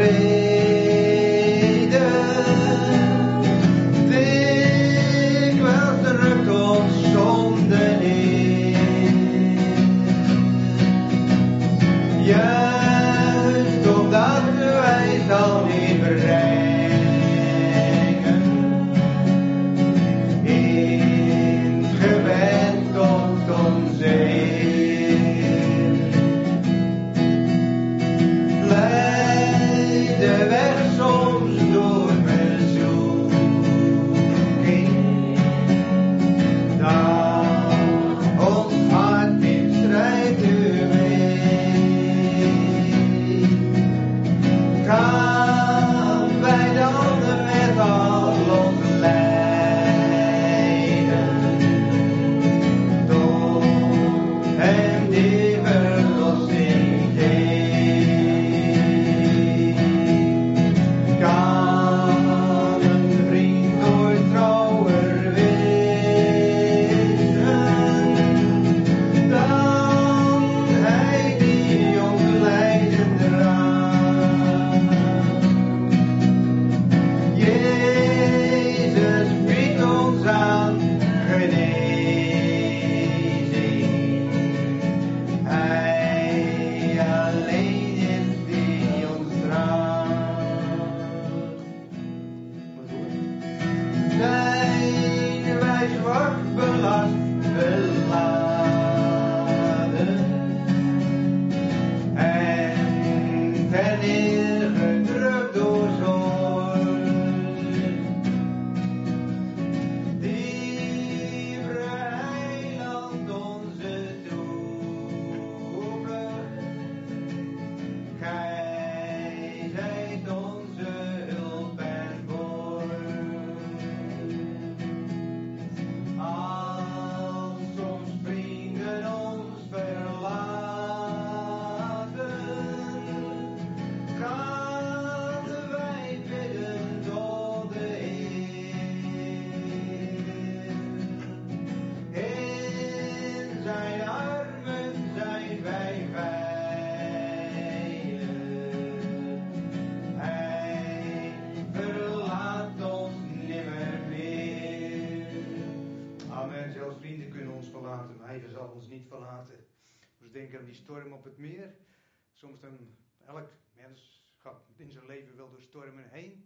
Denken aan die storm op het meer. Soms dan, elk mens gaat in zijn leven wel door stormen heen.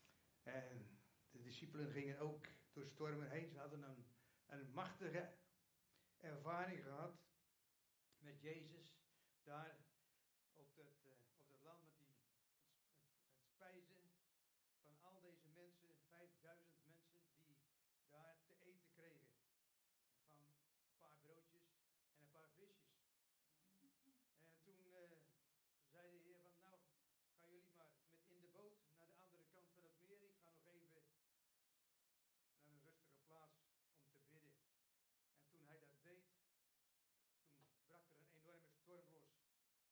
En de discipelen gingen ook door stormen heen. Ze hadden een machtige ervaring gehad met Jezus. Daar op dat land met het spijzen van al deze mensen, 5000 mensen die daar te eten kregen. Van een paar broodjes en een paar visjes. En toen zei de Heer van, nou, gaan jullie maar met in de boot naar de andere kant van het meer. Ik ga nog even naar een rustige plaats om te bidden. En toen hij dat deed, toen brak er een enorme storm los.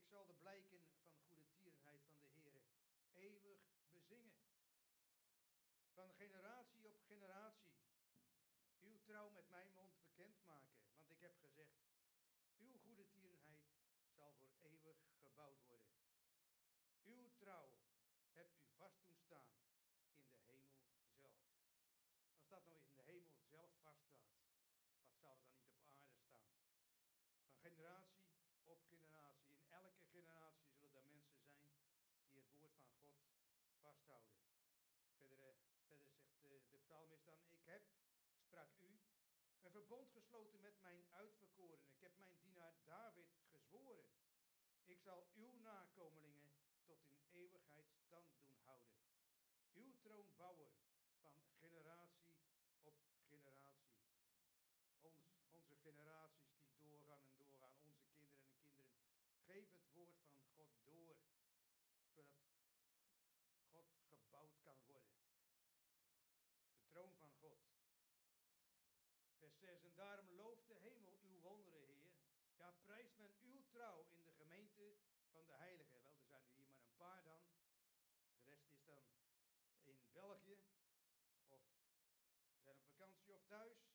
zal de blijken van goedertierenheid van de Heere eeuwig bezingen. Van generatie op generatie. Uw trouw met mijn mond bekendmaken. Want ik heb gezegd, uw goedertierenheid zal voor eeuwig gebouwd worden. Uw trouw hebt u vast doen staan in de hemel zelf. Als dat nou in de hemel zelf vaststaat, wat zal er dan niet op aarde staan? Van generatie op generatie. In elke generatie zullen er mensen zijn die het woord van God vasthouden. Verder zegt de psalmist dan, ik heb, sprak u, een verbond gesloten met mijn uitverkorenen. Ik heb mijn dienaar David gezworen. Ik zal uw nakomelingen tot in eeuwigheid stand doen houden. Uw troon bouwen van generatie op generatie. Onze generaties die doorgaan en doorgaan, onze kinderen en kinderen, geef het woord van God door, zodat God gebouwd kan worden. De troon van God. Vers 6, en daarom looft de hemel uw wonderen, Heer. Ja, prijst men uw trouw in de gemeente van de heiligen. Wel, er zijn er hier maar een paar dan. De rest is dan in België, of zijn op vakantie of thuis.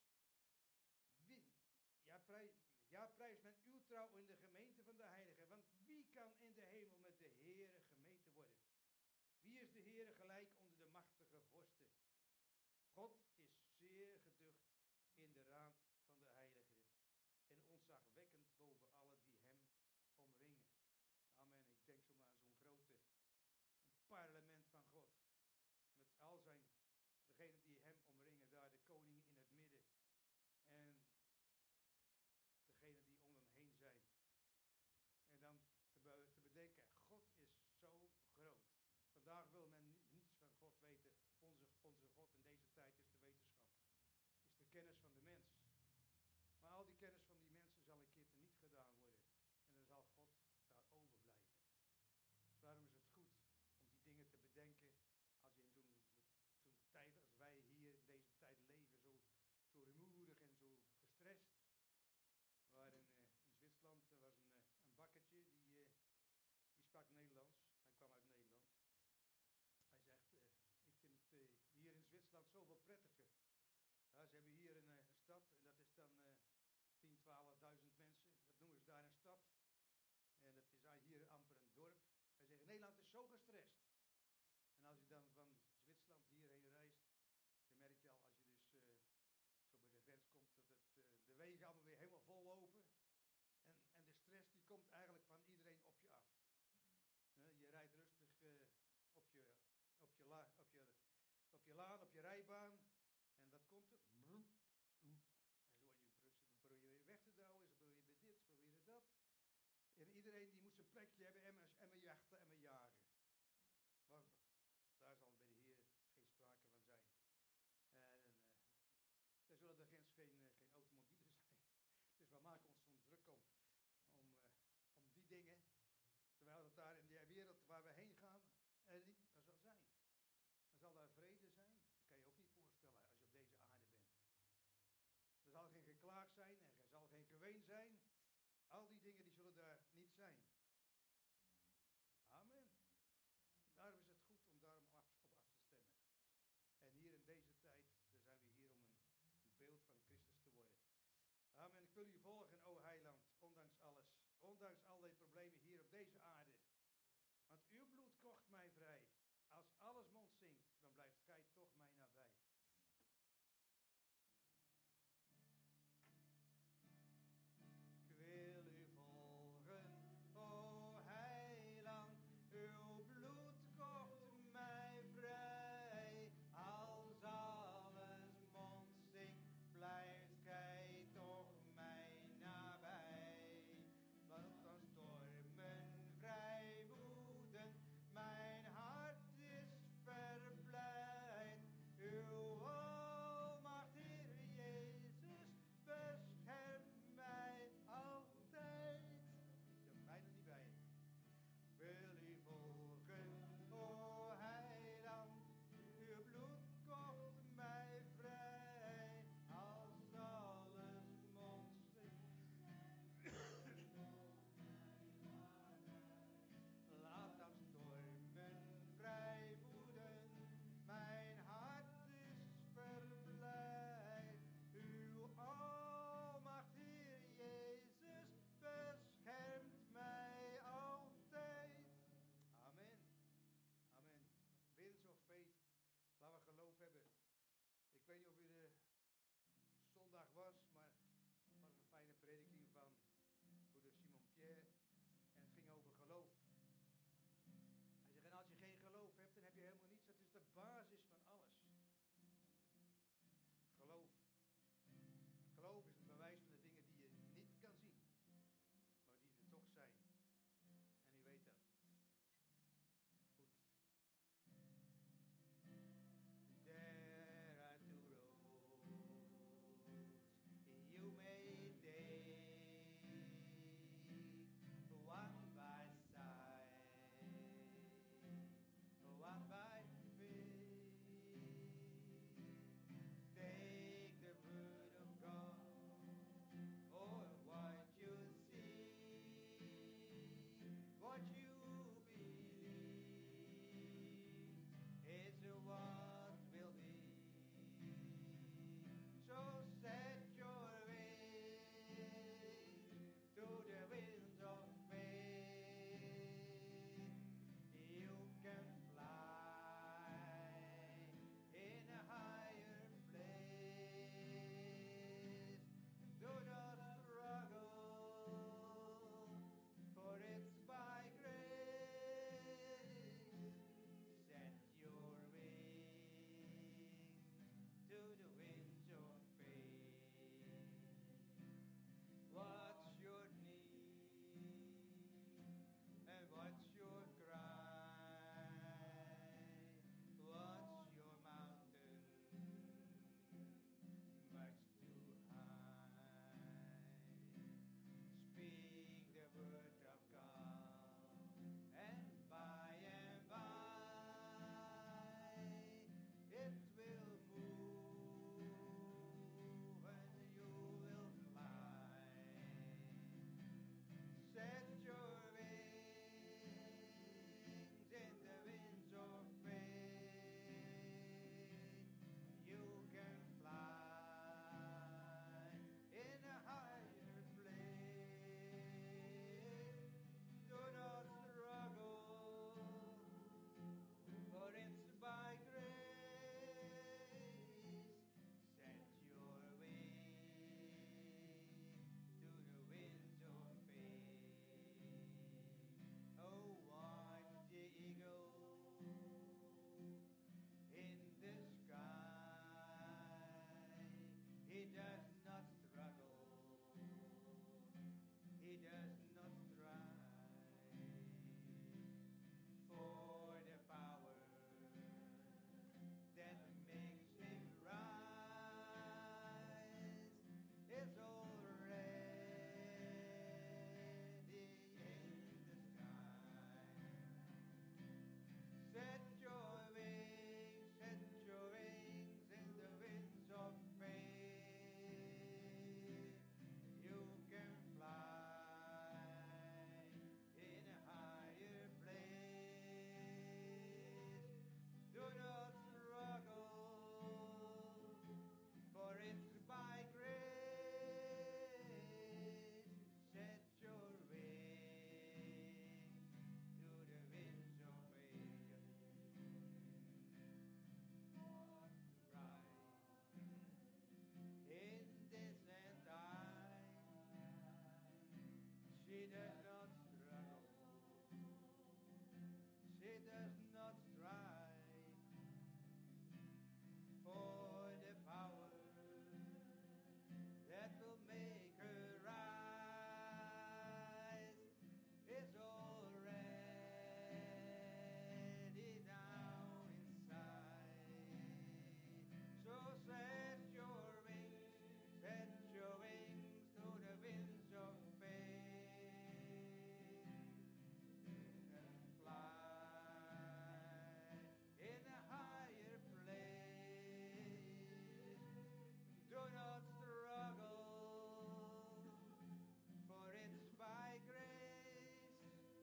Ja, prijst men uw trouw in de gemeente van de heiligen. Want wie kan in de hemel met de Heere gemeten worden? Wie is de Heere gelijk onder de machtige vorsten? God is zeer geducht in de raad van de heiligen en ontzagwekkend boven alle die hem omringen. Amen. Ik denk zo aan zo'n grote parlement van God. Met al zijn, degenen die hem omringen, daar de koning in het midden. En degenen die om hem heen zijn. En dan te bedenken, God is zo groot. Vandaag wil men niets van God weten. Onze God in deze tijd is de wetenschap. Is de kennis van de mens. Maar al die kennis van die mensen zal een keer teniet gedaan worden. En dan zal God daar overblijven. Daarom is het goed om die dingen te bedenken. Als je in zo'n tijd als wij hier in deze tijd leven. Zo rumoerig en zo gestrest. Waar in Zwitserland was een bakkertje. Die sprak Nederlands. Hij kwam uit Nederland. Hij zegt, ik vind het hier in Zwitserland zoveel prettiger. Ja, ze hebben hier een stad en dat is dan 10.000, 12.000 mensen. Dat noemen ze daar een stad. En dat is hier amper een dorp. Hij zegt, Nederland is zo gestrest. En als je dan van Zwitserland hierheen reist, dan merk je al als je dus zo bij de grens komt, dat de wegen allemaal weer helemaal vol lopen. En de stress die komt eigenlijk van iedereen op je af. Je rijdt rustig op je laan, op je rijbaan. En wat komt er? En zo probeer je weg te douwen, ze proberen dit, ze proberen dat. En iedereen die moet zijn plekje hebben en me jachten en me jagen. Maar daar zal bij de Heer geen sprake van zijn. En er zullen er geen automobielen zijn. Dus we maken ons soms druk om die dingen. Terwijl het daar in die wereld waar we heen gaan, er niet meer zal zijn. Dan zal daar vrede zijn. Dat kan je ook niet voorstellen als je op deze aarde bent. Er zal geen geklaag zijn en er zal geen geween zijn. Al die dingen die zullen daar niet zijn. Amen. Daarom is het goed om daarom op af te stemmen. En hier in deze tijd, dan zijn we hier om een beeld van Christus te worden. Amen. Ik wil u volgen, o heiland, ondanks alles. Ondanks al die problemen hier op deze aarde. Want uw bloed kocht mij vrij. Als alles mond zingt, dan blijft gij toch mij nabij. Ik wil u volgen, o heiland, uw bloed kocht mij vrij. Als alles mond zingt, blijft gij toch mij nabij. Want dan stormen vrij woeden, mijn hart She does not struggle. She does not strive for the power that will make her rise. It's already down inside. So set your wings to the winds of faith and fly in a higher place. Do not struggle, for it's by grace.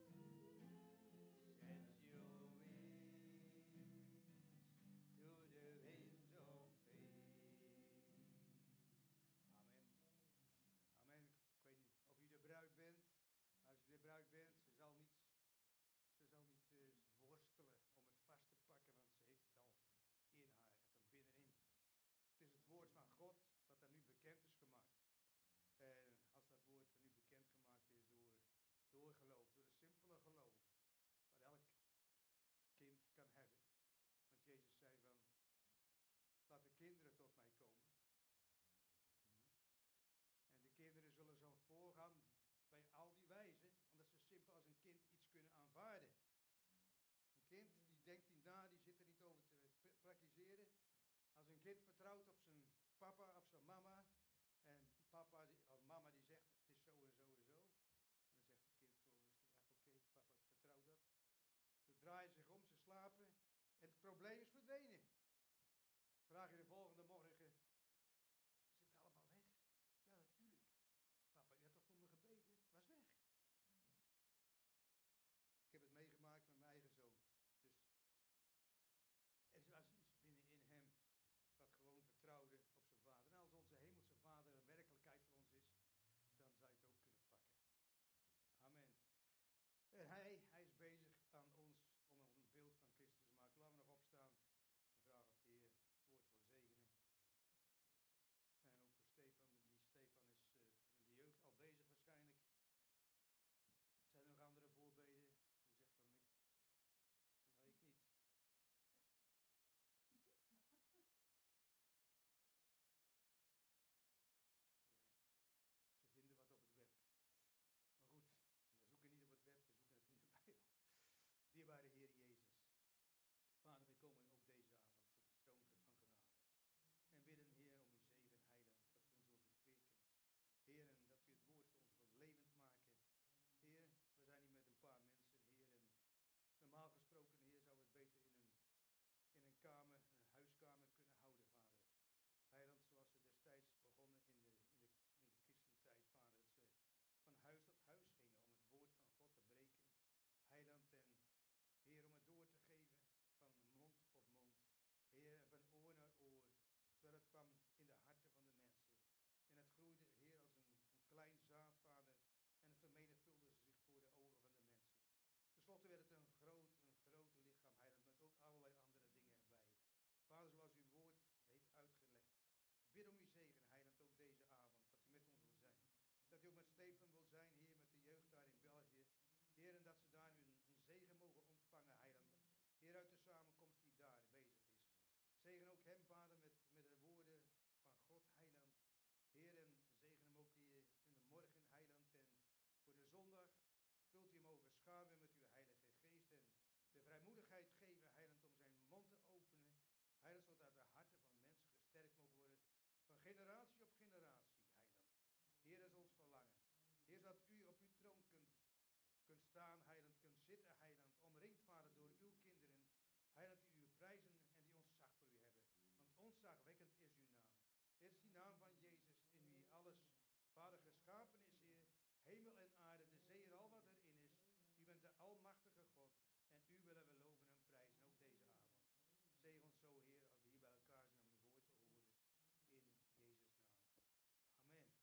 Set your wings to the winds of faith. Amen. Amen. Ik weet niet of u de bruid bent. Maar als u de bruid bent, ze zal niet worstelen om het vast te pakken, want ze heeft het al in haar en van binnenin. Het is het woord van God wat aan nu bekend is gemaakt. En als dat woord aan nu bekend gemaakt is door geloof, door het simpele geloof, wat elk kind kan hebben. Want Jezus zei van, laat de kinderen tot mij komen. En de kinderen zullen zo voorgaan bij al die wijzen, omdat ze simpel als een kind iets kunnen aanvaarden. Een kind die denkt niet na, die zit er niet over te praktiseren. Als een kind vertrouwt op zijn papa of zijn mama, en papa of mama die zegt het is zo en zo en zo, dan zegt het kind gewoon rustig, ja oké, papa ik vertrouw dat. Ze draaien zich om, ze slapen en het probleem is verdwenen. Vraag je de volgende morgen, is het allemaal weg? Ja natuurlijk. Papa, je had toch voor me gebeden? Het was weg. Ik heb het meegemaakt met mijn eigen zoon. Dus er was iets binnenin hem wat gewoon vertrouwde op zijn vader. En als onze hemelse vader een werkelijkheid voor ons is, dan zou je het ook kunnen pakken. Amen. En hij is bezig aan ons om een beeld van Christus te maken. Laten we nog opstaan en vragen of de Heer het woord wil zegenen. En ook voor Stefan is in de jeugd al bezig waarschijnlijk. Zijn er nog andere voorbeden? U zegt van ik. Nou, ik niet. Ja, ze vinden wat op het web. Maar goed, we zoeken niet op het web, we zoeken het in de Bijbel. Dierbare Heer Jezus. Vader, we komen ook deze avond tot die troon van genade. En bidden, Heer, om uw zegen, heiland, dat u ons wil verkwikken. Heer, en dat u het woord voor ons wil levend maken. Heer, we zijn hier met een paar mensen, Heer, en normaal gesproken, Heer, zou het beter in een kamer, een huiskamer kunnen houden, Vader. Heiland, zoals ze destijds begonnen in de christentijd, Vader, dat ze van huis tot huis gingen om het woord van God te breken. Heiland, en Heer, om het door te geven van mond op mond. Heer, van oor naar oor, zodat het kwam in de harten van de mensen. En het groeide, Heer, als een klein zaad, Vader, en het vermenigvuldigde zich voor de ogen van de mensen. Ten slotte werd het een groot lichaam, Heiland, met ook allerlei andere dingen erbij. Vader, zoals uw woord heeft uitgelegd. Bid om uw zegen, Heiland, ook deze avond, dat u met ons wil zijn. Dat u ook met Stefan wil zijn, Heer, met de jeugd daar in België. Heer, en dat ze daar een zegen mogen ontvangen, Heiland. Heer, uit de samenkomst die daar bezig is. Zegen ook hem, Vader, met de woorden van God, Heiland. Heer, en zegen hem ook hier in de morgen, Heiland. En voor de zondag wilt u hem overschaduwen met uw heilige geest. En de vrijmoedigheid geven, Heiland, om zijn mond te openen. Heiland, zodat de harten van mensen gesterkt mogen worden. Van generatie op generatie, Heiland. Heer, dat is ons verlangen. Heer, zodat u op uw troon kunt staan, Heiland, kunt zitten, Heiland. Omringd, Vader, door uw kinderen. Heiland, die u prijzen en die ontzag voor u hebben. Want ontzagwekkend is uw naam. Dit is die naam van Jezus, in wie alles, Vader, geschapen is, Heer. Hemel en aarde, de zee en al wat erin is. U bent de almachtige God. En u willen we loven en prijzen, ook deze avond. Zegen ons zo, Heer, als we hier bij elkaar zijn om uw woord te horen. In Jezus' naam. Amen.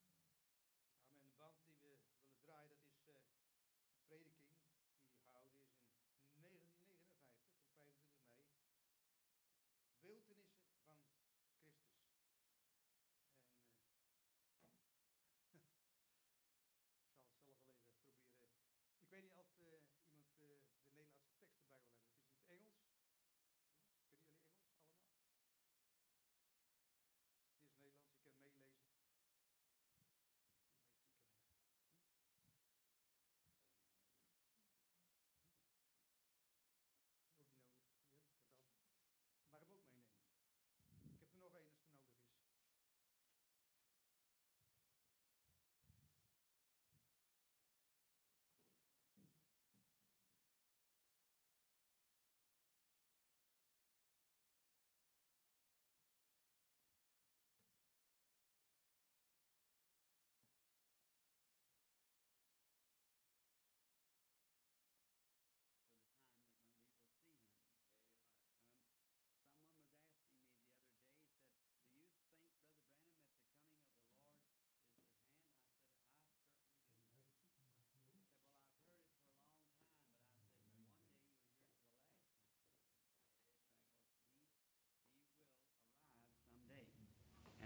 Amen. De band die we willen draaien, dat is de prediking die gehouden is in 1959, op 25 mei. Beeltenissen van Christus. En ik zal het zelf wel even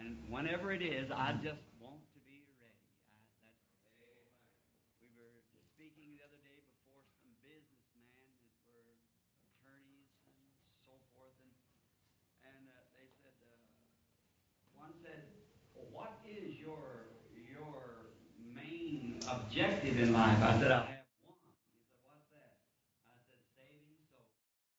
And whenever it is, I just want to be ready. We were speaking the other day before some businessmen that were attorneys and so forth, and they said, one said, well, what is your main objective in life? I said, I have one. He said, what's that? I said, saving souls.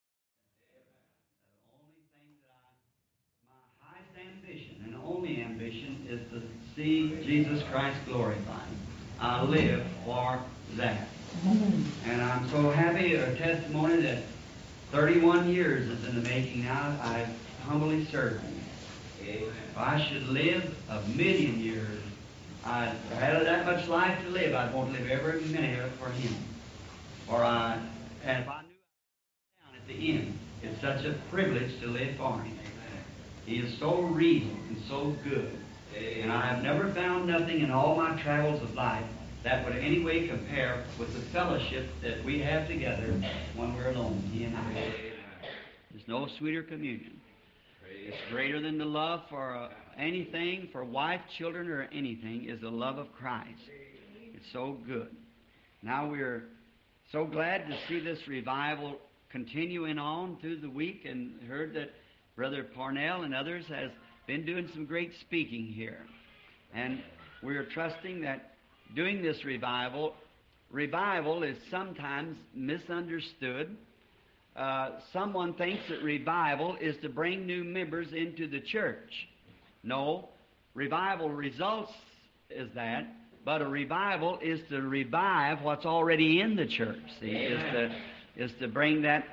The only thing my highest ambition and only ambition is to see Jesus Christ glorified. I live for that. And I'm so happy, a testimony that 31 years is in the making now. I've humbly served Him. If I should live 1,000,000 years, I had that much life to live, I'd want to live every minute of it for Him. And if I knew I was down at the end, it's such a privilege to live for Him. He is so real and so good. And I have never found nothing in all my travels of life that would in any way compare with the fellowship that we have together when we're alone, He and I. There's no sweeter communion. It's greater than the love for anything, for wife, children, or anything, is the love of Christ. It's so good. Now we're so glad to see this revival continuing on through the week, and heard that Brother Parnell and others has been doing some great speaking here. And we're trusting that doing this revival is sometimes misunderstood. Someone thinks that revival is to bring new members into the church. No, revival results is that, but a revival is to revive what's already in the church. See, is to bring that.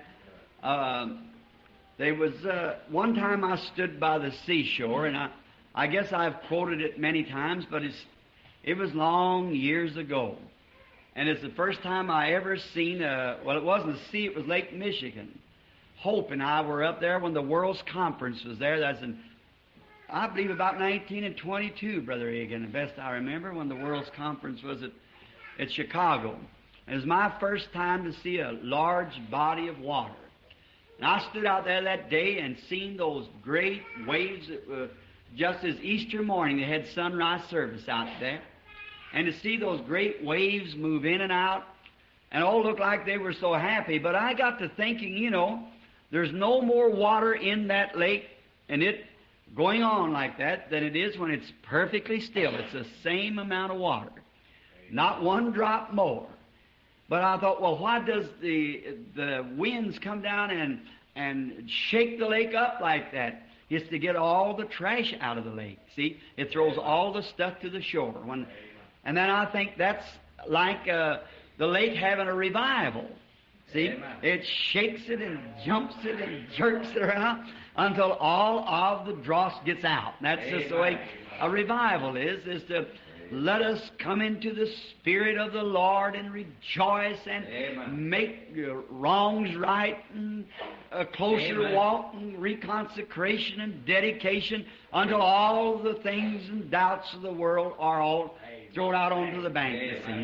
There was one time I stood by the seashore, and I guess I've quoted it many times, but it was long years ago. And it's the first time I ever seen well, it wasn't a sea, it was Lake Michigan. Hope and I were up there when the World's Conference was there. That's in, I believe, about 1922, Brother Egan, the best I remember, when the World's Conference was at Chicago. It was my first time to see a large body of water. And I stood out there that day and seen those great waves that were just as Easter morning. They had sunrise service out there. And to see those great waves move in and out, and all looked like they were so happy. But I got to thinking, there's no more water in that lake, and it going on like that, than it is when it's perfectly still. It's the same amount of water. Not one drop more. But I thought, well, why does the winds come down and shake the lake up like that? It's to get all the trash out of the lake. See, it throws all the stuff to the shore. And then I think that's like the lake having a revival. See, it shakes it and jumps it and jerks it around until all of the dross gets out. And that's just the way a revival is to let us come into the Spirit of the Lord and rejoice and make wrongs right and a closer walk and reconsecration and dedication until all the things and doubts of the world are all thrown out onto the bank.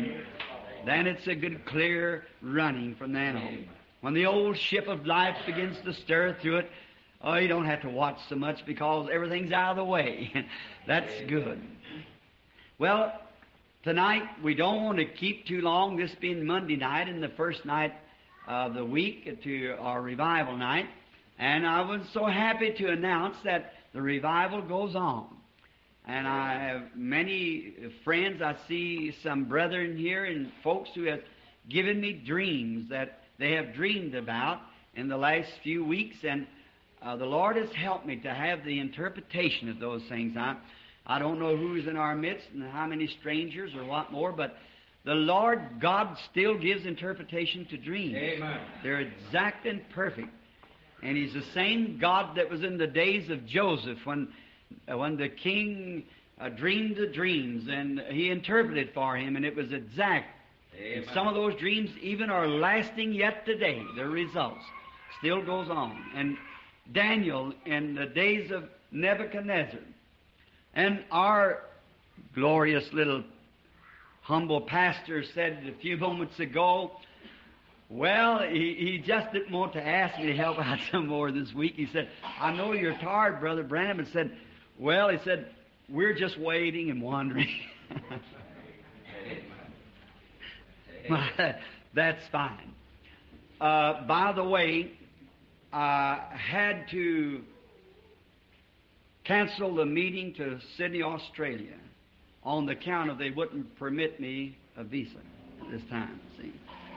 Then it's a good clear running from then on. When the old ship of life begins to stir through it, you don't have to watch so much because everything's out of the way. That's good. Well, tonight we don't want to keep too long, this being Monday night and the first night of the week to our revival night. And I was so happy to announce that the revival goes on. And I have many friends. I see some brethren here and folks who have given me dreams that they have dreamed about in the last few weeks. And the Lord has helped me to have the interpretation of those things. I don't know who's in our midst and how many strangers or what more, but the Lord God still gives interpretation to dreams. Amen. They're exact and perfect. And He's the same God that was in the days of Joseph when the king dreamed the dreams and he interpreted for him, and it was exact. Amen. And some of those dreams even are lasting yet today. Their results still goes on. And Daniel in the days of Nebuchadnezzar. And our glorious little humble pastor said a few moments ago, well, he just didn't want to ask me to help out some more this week. He said, I know you're tired, Brother Branham. And said, well, he said, we're just waiting and wondering. That's fine. By the way, I had to cancel the meeting to Sydney, Australia, on the account of they wouldn't permit me a visa at this time, see,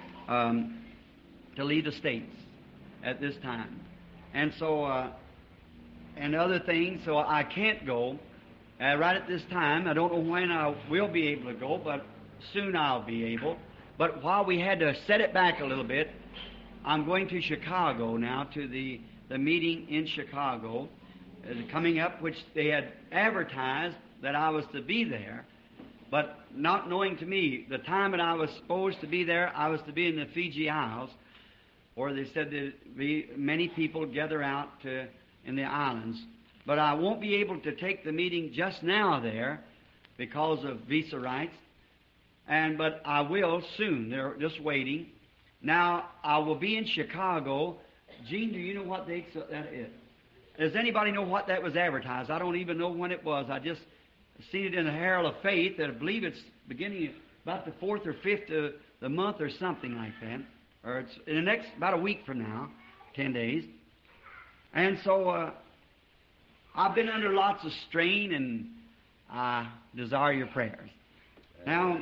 to leave the States at this time. And so, and other things, so I can't go right at this time. I don't know when I will be able to go, but soon I'll be able. But while we had to set it back a little bit, I'm going to Chicago now, to the meeting in Chicago coming up, which they had advertised that I was to be there, but not knowing to me the time that I was supposed to be there. I was to be in the Fiji Isles, or they said there'd be many people gather out in the islands. But I won't be able to take the meeting just now there because of visa rights, but I will soon. They're just waiting. Now, I will be in Chicago. Gene, do you know what date that is? Does anybody know what that was advertised? I don't even know when it was. I just seen it in the Herald of Faith that I believe it's beginning about the 4th or 5th of the month or something like that. Or it's in the next, about a week from now, 10 days. And so I've been under lots of strain, and I desire your prayers. Now,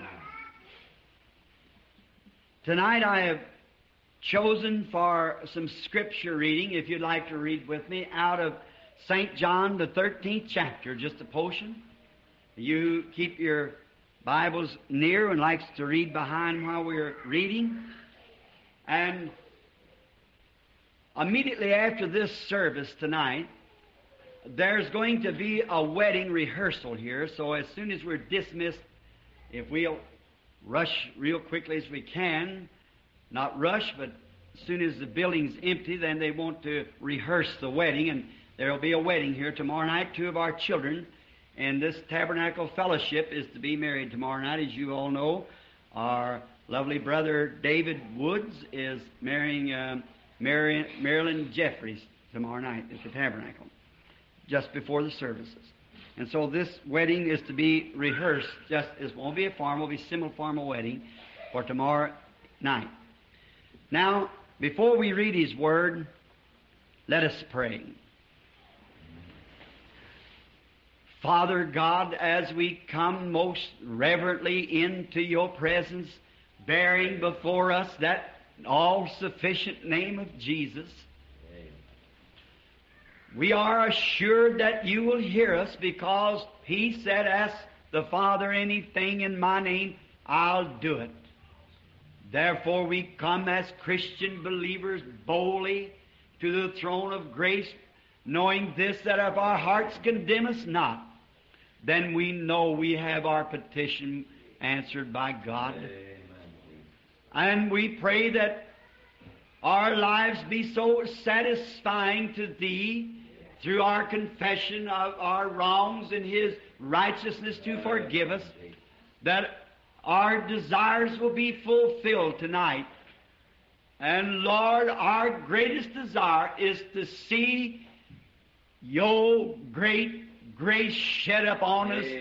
tonight I have chosen for some scripture reading, if you'd like to read with me, out of St. John, the 13th chapter, just a portion. You keep your Bibles near and likes to read behind while we're reading. And immediately after this service tonight, there's going to be a wedding rehearsal here. So as soon as we're dismissed, if we'll rush real quickly as we can, not rush, but as soon as the building's empty, then they want to rehearse the wedding. And there will be a wedding here tomorrow night. 2 of our children in this Tabernacle Fellowship is to be married tomorrow night, as you all know. Our lovely brother David Woods is marrying Marilyn Jeffries tomorrow night at the Tabernacle, just before the services. And so this wedding is to be rehearsed. It won't be a formal, it'll be semi-formal wedding for tomorrow night. Now, before we read His Word, let us pray. Father God, as we come most reverently into Your presence, bearing before us that all-sufficient name of Jesus, we are assured that You will hear us, because He said, ask the Father anything in My name, I'll do it. Therefore we come as Christian believers boldly to the throne of grace, knowing this, that if our hearts condemn us not, then we know we have our petition answered by God. Amen. And we pray that our lives be so satisfying to Thee through our confession of our wrongs and His righteousness to forgive us, that our desires will be fulfilled tonight. And Lord, our greatest desire is to see Your great grace shed upon us,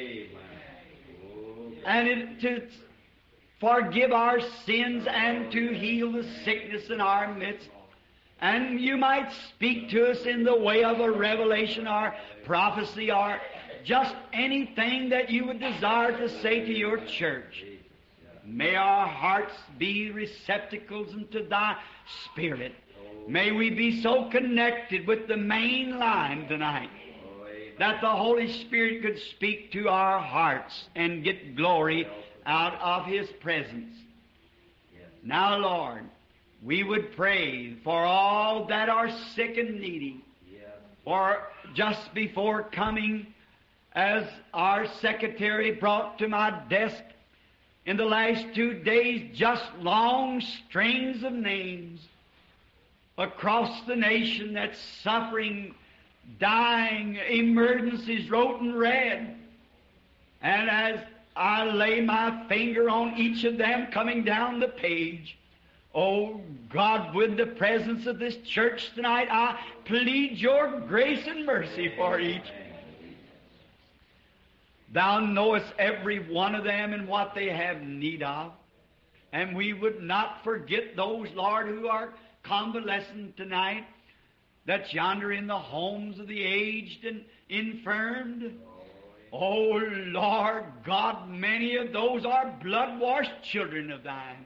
and to forgive our sins and to heal the sickness in our midst. And You might speak to us in the way of a revelation or prophecy or just anything that You would desire to say to Your church. May our hearts be receptacles unto Thy Spirit. May we be so connected with the main line tonight that the Holy Spirit could speak to our hearts and get glory out of His presence. Now, Lord, we would pray for all that are sick and needy. For just before coming, as our secretary brought to my desk in the last 2 days, just long strings of names across the nation that's suffering, dying, emergencies wrote in red. And as I lay my finger on each of them coming down the page, oh God, with the presence of this church tonight, I plead Your grace and mercy for each. Thou knowest every one of them and what they have need of. And we would not forget those, Lord, who are convalescent tonight, that's yonder in the homes of the aged and infirmed. Oh, Lord God, many of those are blood-washed children of Thine.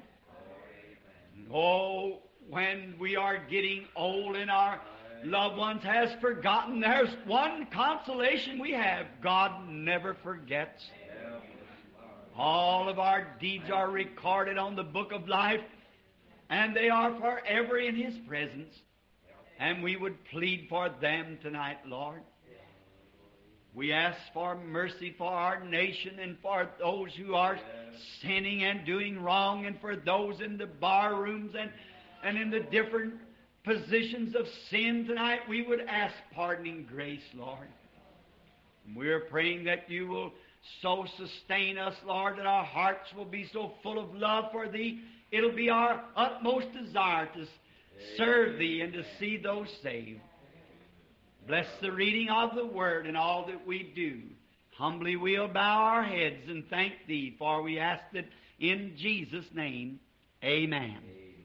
Oh, when we are getting old and our loved ones has forgotten, there's one consolation we have. God never forgets. All of our deeds are recorded on the book of life, and they are forever in His presence. And we would plead for them tonight, Lord. We ask for mercy for our nation and for those who are sinning and doing wrong, and for those in the bar rooms and in the different positions of sin tonight. We would ask pardoning grace, Lord. And we're praying that You will so sustain us, Lord, that our hearts will be so full of love for Thee. It'll be our utmost desire to serve Thee and to see those saved. Bless the reading of the Word and all that we do. Humbly we'll bow our heads and thank Thee, for we ask it in Jesus' name. Amen.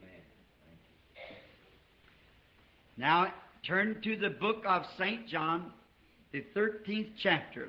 Now turn to the book of St. John, the 13th chapter.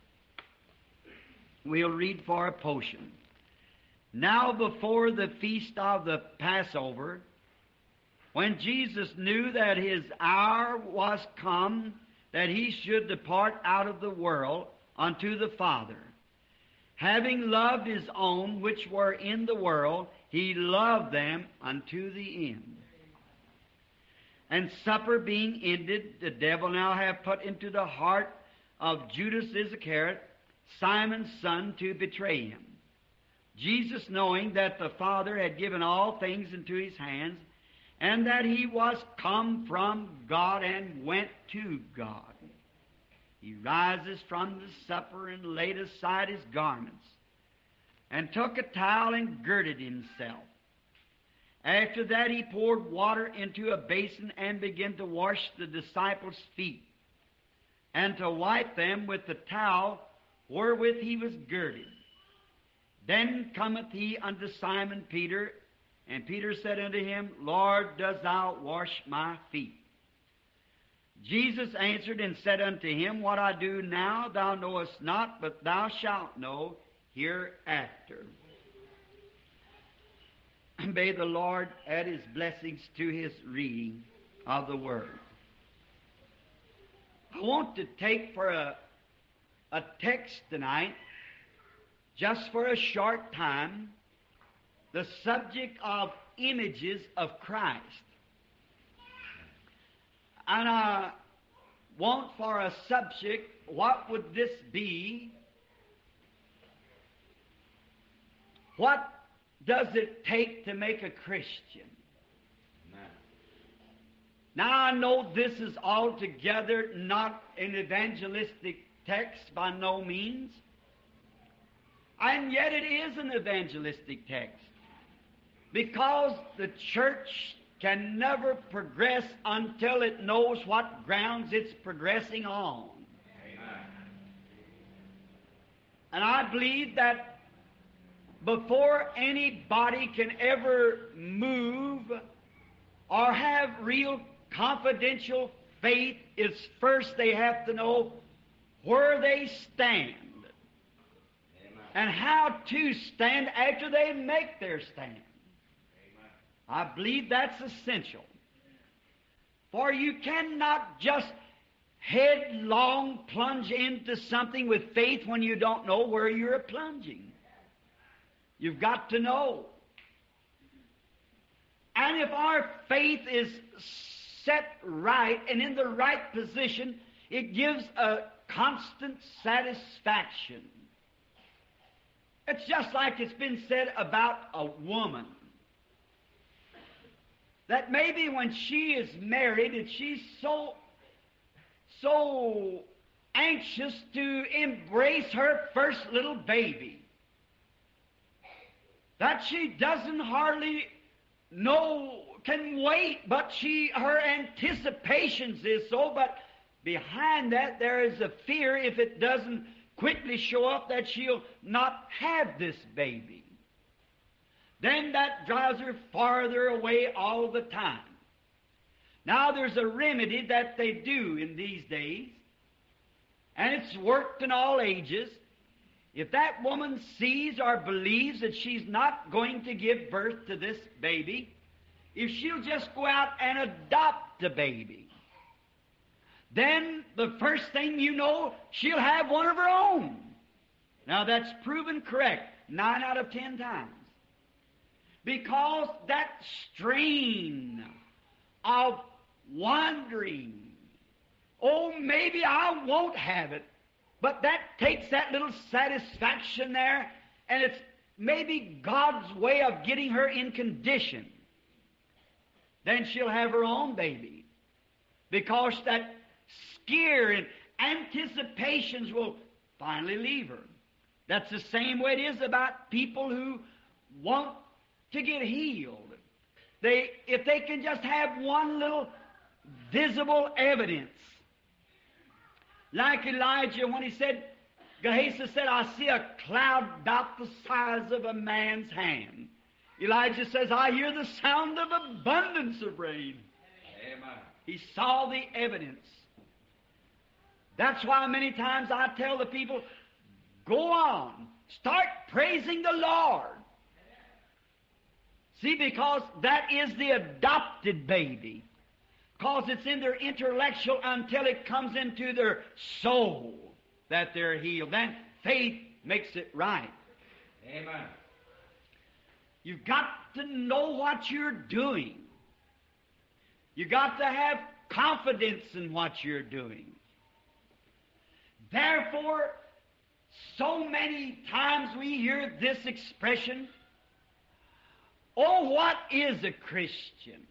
We'll read for a portion. Now before the feast of the Passover, when Jesus knew that His hour was come, that He should depart out of the world unto the Father, having loved His own which were in the world, He loved them unto the end. And supper being ended, the devil now hath put into the heart of Judas Iscariot, Simon's son, to betray Him. Jesus, knowing that the Father had given all things into His hands, and that He was come from God and went to God, He rises from the supper and laid aside His garments, and took a towel and girded Himself. After that He poured water into a basin and began to wash the disciples' feet, and to wipe them with the towel wherewith He was girded. Then cometh He unto Simon Peter, and Peter said unto Him, Lord, dost Thou wash my feet? Jesus answered and said unto him, What I do now thou knowest not, but thou shalt know hereafter. May the Lord add His blessings to His reading of the Word. I want to take for a text tonight, just for a short time, the subject of images of Christ. And I want for a subject, what would this be? What does it take to make a Christian? Now I know this is altogether not an evangelistic text by no means, and yet it is an evangelistic text, because the church can never progress until it knows what grounds it's progressing on. Amen. And I believe that before anybody can ever move or have real confidential faith, is first they have to know where they stand. Amen. And how to stand after they make their stand. I believe that's essential. For you cannot just headlong plunge into something with faith when you don't know where you're plunging. You've got to know. And if our faith is set right and in the right position, it gives a constant satisfaction. It's just like it's been said about a woman, that maybe when she is married and she's so anxious to embrace her first little baby, that she doesn't hardly know, can wait, but her anticipations is so, but behind that there is a fear if it doesn't quickly show up that she'll not have this baby. Then that drives her farther away all the time. Now there's a remedy that they do in these days, and it's worked in all ages. If that woman sees or believes that she's not going to give birth to this baby, if she'll just go out and adopt the baby, then the first thing you know, she'll have one of her own. Now that's proven correct 9 out of 10 times. Because that strain of wondering, oh, maybe I won't have it, but that takes that little satisfaction there, and it's maybe God's way of getting her in condition. Then she'll have her own baby, because that scare and anticipations will finally leave her. That's the same way it is about people who want to get healed. If they can just have one little visible evidence, like Elijah when he said, Gehazi said, I see a cloud about the size of a man's hand. Elijah says, I hear the sound of abundance of rain. Amen. He saw the evidence. That's why many times I tell the people, go on, start praising the Lord. See, because that is the adopted baby. Because it's in their intellectual until it comes into their soul that they're healed. Then faith makes it right. Amen. You've got to know what you're doing. You've got to have confidence in what you're doing. Therefore, so many times we hear this expression, oh, what is a Christian?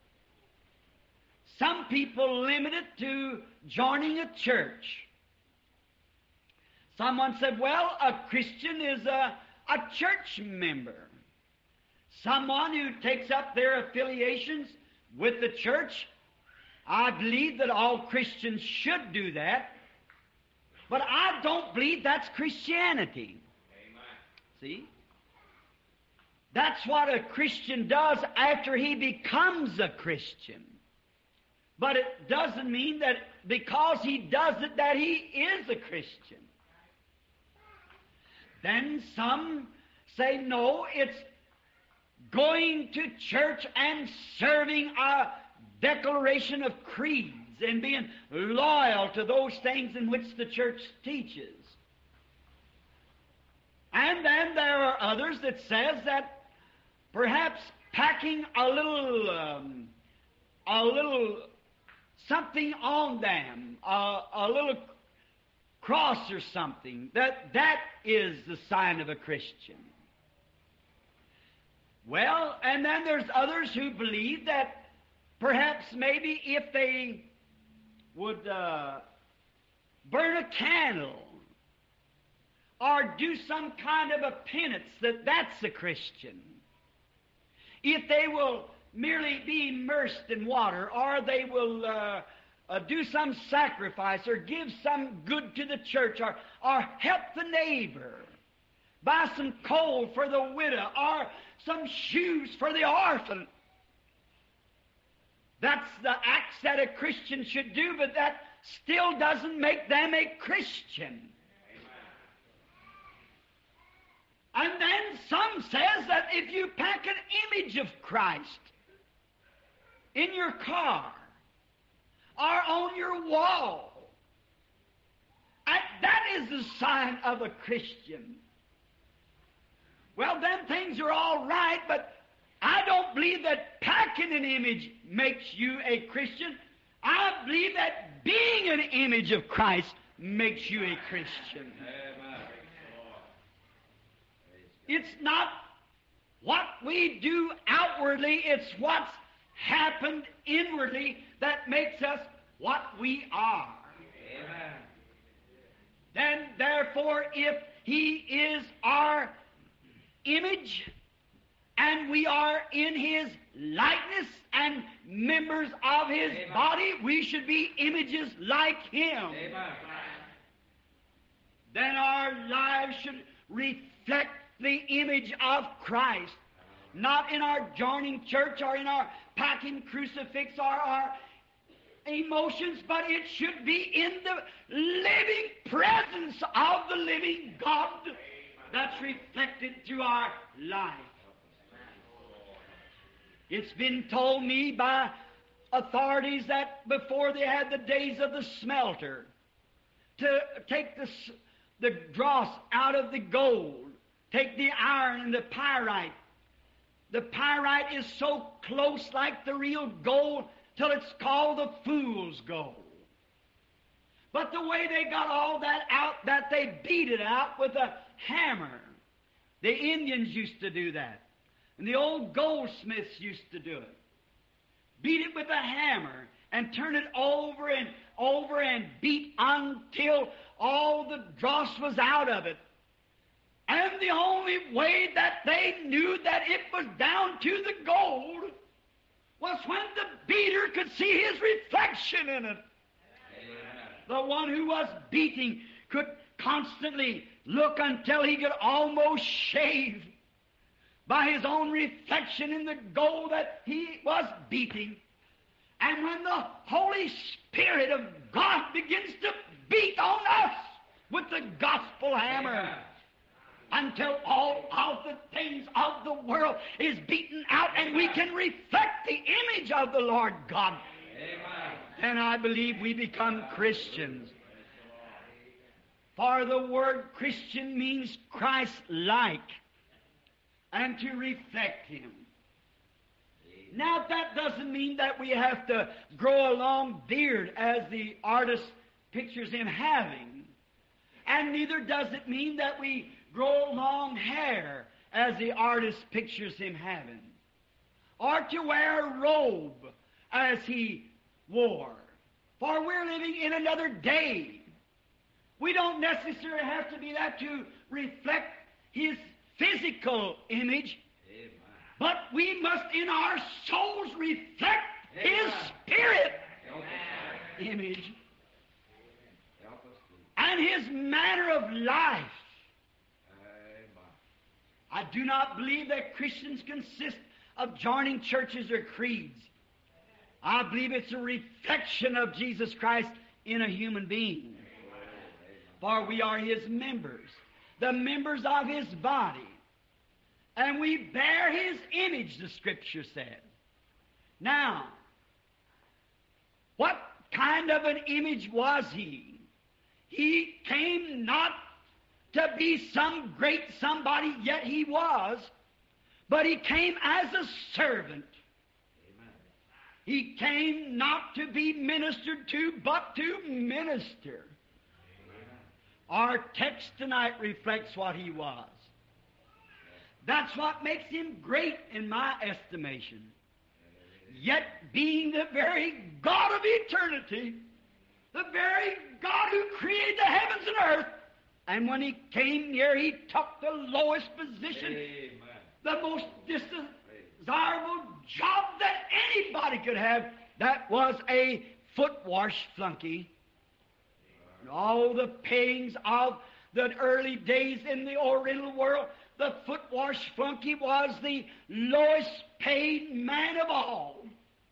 Some people limit it to joining a church. Someone said, well, a Christian is a church member. Someone who takes up their affiliations with the church. I believe that all Christians should do that. But I don't believe that's Christianity. Amen. See? That's what a Christian does after he becomes a Christian. But it doesn't mean that because he does it that he is a Christian. Then some say, no, it's going to church and serving a declaration of creeds and being loyal to those things in which the church teaches. And then there are others that says that perhaps packing a little something on them, a little cross or something, that is the sign of a Christian. Well, and then there's others who believe that perhaps maybe if they would burn a candle or do some kind of a penance, that's a Christian. If they will merely be immersed in water, or they will do some sacrifice, or give some good to the church, or help the neighbor, buy some coal for the widow, or some shoes for the orphan. That's the acts that a Christian should do, but that still doesn't make them a Christian. Amen. And then some says that if you pack an image of Christ in your car or on your wall, that is the sign of a Christian. Well, them things are all right, but I don't believe that packing an image makes you a Christian. I believe that being an image of Christ makes you a Christian. Amen. It's not what we do outwardly, it's what's happened inwardly that makes us what we are. Amen. Then, therefore, if He is our image, and we are in His likeness and members of His Amen. Body, we should be images like Him. Amen. then our lives should reflect the image of Christ. Not in our joining church or in our packing crucifix or our emotions, but it should be in the living presence of the living God that's reflected through our life. It's been told me by authorities that before they had the days of the smelter, to take the dross out of the gold, take the iron and the pyrite. The pyrite is so close like the real gold till it's called the fool's gold. But the way they got all that out, that they beat it out with a hammer. The Indians used to do that. And the old goldsmiths used to do it. Beat it with a hammer and turn it over and over and beat until all the dross was out of it. And the only way that they knew that it was down to the gold was when the beater could see his reflection in it. Amen. The one who was beating could constantly look until he could almost shave by his own reflection in the gold that he was beating. And when the Holy Spirit of God begins to beat on us with the gospel hammer, until all of the things of the world is beaten out and we can reflect the image of the Lord God, then I believe we become Christians. For the word Christian means Christ-like and to reflect Him. Now that doesn't mean that we have to grow a long beard as the artist pictures him having. And neither does it mean that we grow long hair as the artist pictures him having. Or to wear a robe as he wore. For we're living in another day. We don't necessarily have to be that to reflect His physical image. Amen. But we must in our souls reflect His Spirit image and His manner of life. I do not believe that Christians consist of joining churches or creeds. I believe it's a reflection of Jesus Christ in a human being. For we are His members, the members of His body. And we bear His image, the Scripture said. Now, what kind of an image was He? He came not to be some great somebody, yet He was, but He came as a servant. Amen. He came not to be ministered to, but to minister. Amen. Our text tonight reflects what He was. That's what makes Him great in my estimation. Yet being the very God of eternity, the very God who created the heavens and earth, and when He came near, He took the lowest position, Amen. The most desirable job that anybody could have. That was a foot wash flunky. And all the payings of the early days in the Oriental world, the foot wash flunky was the lowest paid man of all.